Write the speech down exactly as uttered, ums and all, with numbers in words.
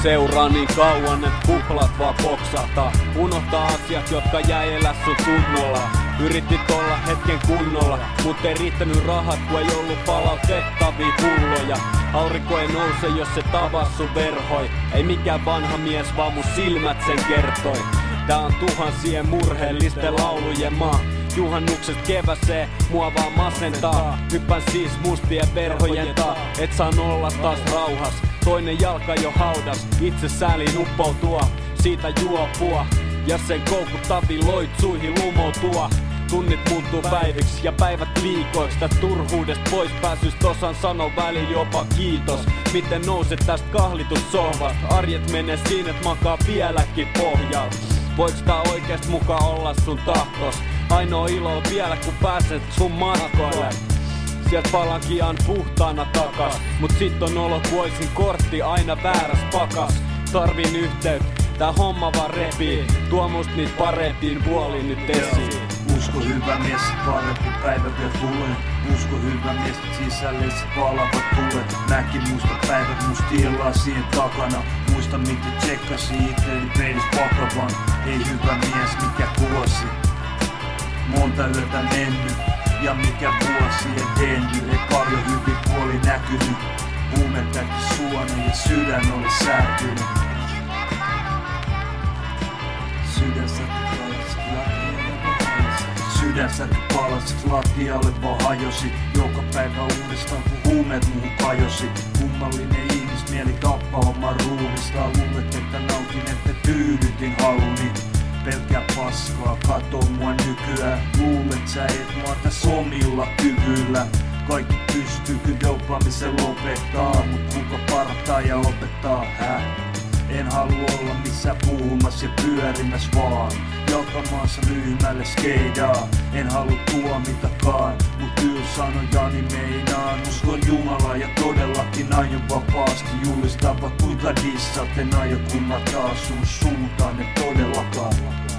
seuraa niin kauan, et kuplat vaan poksahtaa. Unohtaa asiat, jotka jäi elä sun tunnolla. Yritit olla hetken kunnolla, mut ei riittänyt rahat, kun ei ollut palautettavia pulloja. Aurinko ei nouse, jos se tavas sun verhoi. Ei mikään vanha mies, vaan mun silmät sen kertoi. Tää on tuhansien murheellisten laulujen maa. Juhannuksesta keväsee, mua vaan masentaa. Hyppän siis mustien verhojen taa, et saan olla taas rauhas. Toinen jalka jo haudas, itse sääliin uppoutua. Siitä juopua, ja sen koukuttaviin loitsuihin lumoutua. Tunnit muuttuu päiviksi ja päivät viikoiksi. Tästä turhuudesta pois pääsystä osan sano välillä jopa kiitos. Miten nouset tästä kahlitussohvasta? Arjet menee siinä, et makaa vieläkin pohjalla. Voiks tää oikeest muka olla sun tahtos? Ainoa ilo on vielä kun pääset sun matkoille. Sielt palankian puhtaana takas. Mut sit on olo voisin kortti aina vääräs pakas. Tarvin yhteyttä, tää homma vaan repii. Tuo must niit parempiin puoliin nyt esiin. Usko hyvä mies, parempi päivä vielä tulee. Usko hyvä mies, sisälle sit palavat tulet. Mäkin muista päivät, musta tilaa siihen takana. Muista miten tsekkasi itteeni peilis pakavan. Ei hyvä mies, mikä kuosi. Monta yötä mennyt, ja mikä vuosi edennyt. Ei paljon hyvin puoli näkynyt. Huume täytti suoni ja sydän oli särkynyt. Sydän sätti palasiksi lattialle Sydän sätti palasiksi lattialle vaan hajosi. Joka päivä uudestaan kun huumeet muuhun kajosi. Kummallinen ihmismieli tappaa omaa ruumistaan. Luulet että nautin että tyydytin haluni. Pelkää paskaa, kato mua nykyään. Luulet sä et mua täs omilla kyvyillä. Kaikki pystyy kyllä dopaamisen lopettaa. Mut kuka parantaa ja opettaa, hä? En halua olla missään puhumas ja pyörimäs vaan. Jalkamaassa ryhmälle skeidaa. En halua tuomitakaan, mut kyllä sanon Jani meinaan. Uskon Jumalaa ja todellakin aion vapaasti julistaa. Vaikka kuinka dissaat en aio kun mä taas sun suuntaan en todellakaan.